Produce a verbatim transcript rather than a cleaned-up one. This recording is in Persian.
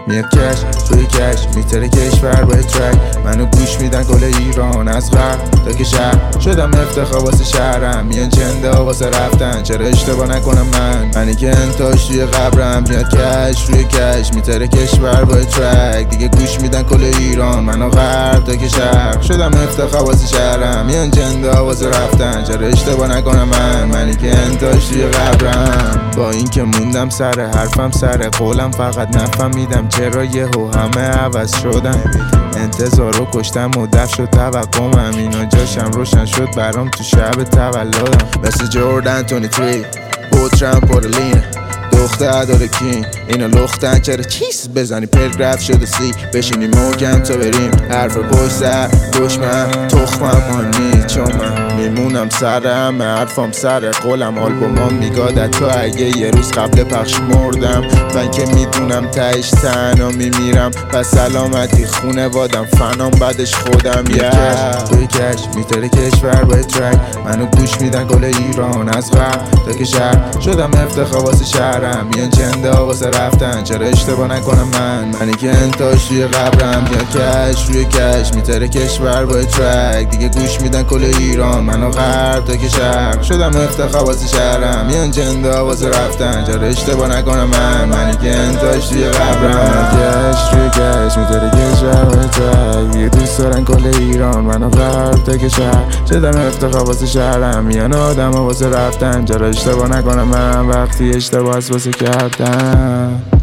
میاد کش روی کش میتره کشور با ترک منو گوش میدن کل ایران از غرب تا که شهر شدم افتخار واسه شهرم میان جنده واسه رفتن چرا اشتباه نکنم من منی که انتاش توی قبرم میاد کش روی کش میتره کشور با ترک دیگه گوش میدن کل ایران منو غرب تا که شهر شدم افتخار واسه شهرم میان جنده واسه رفتن چرا اشتباه نکنم من منی که انتاش توی قبرم با این که موندم سر حرفم سر قولم فقط نفهمیدم چرا یهو همه عوض شدم انتظار رو کشتم و دف شد توقعم اینا جاشم روشن شد برام تو شب تولدم مثل جوردن بیست و سه بوترم پورلینه دختر داره کین اینا لختن چرا چیز بزنی پرگرف شده سی بشینیم موگم تا بریم حرف پشت سر دشمن تخمم مانی چون من میمونم سر همه حرفام سر قولم آلبومام میگادت تو اگه یه روز قبل پخش مردم من که میدونم تهش تنها میمیرم و سلامتی خونه وادم فنام بعدش خودم یه روی کش میتره کشور با ترک منو گوش میدن کل ایران از غرب تا که شهر شدم افتخار واسه شهرم میان جنده واسه رفتن چرا اشتباه نکنم من منی که انتاش توی قبرم میاد کش روی کش میتره کشور با ترک دیگه گوش میدن کل ایران منو غرب تا که شهر شدم افتخار واسه شهرم میان جنده واسه رفتن چرا اشتباه نکنم من منی که انتاش توی قبرم کش روی کش میتره کشور با ترک دیگه دوست دارن کل ایران منو غرب تا که شهر شدم افتخار واسه شهرم میان آدم واسه رفتن چرا اشتباه نکنم من وقتی اشتباه واسه کردم